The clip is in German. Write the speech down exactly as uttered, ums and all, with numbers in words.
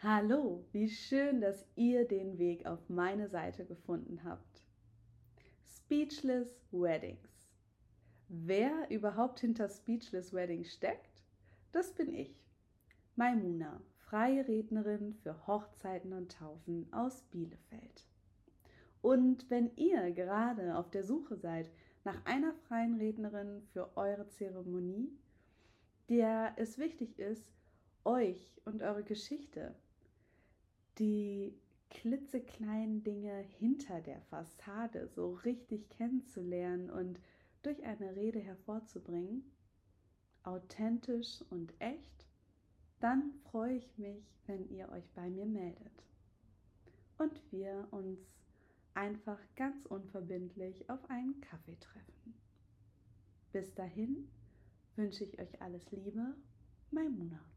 Hallo, wie schön, dass ihr den Weg auf meine Seite gefunden habt. Speechless Weddings. Wer überhaupt hinter Speechless Weddings steckt? Das bin ich, Maimuna, freie Rednerin für Hochzeiten und Taufen aus Bielefeld. Und wenn ihr gerade auf der Suche seid nach einer freien Rednerin für eure Zeremonie, der es wichtig ist, euch und eure Geschichte, die klitzekleinen Dinge hinter der Fassade so richtig kennenzulernen und durch eine Rede hervorzubringen, authentisch und echt, dann freue ich mich, wenn ihr euch bei mir meldet und wir uns einfach ganz unverbindlich auf einen Kaffee treffen. Bis dahin wünsche ich euch alles Liebe, Maimuna.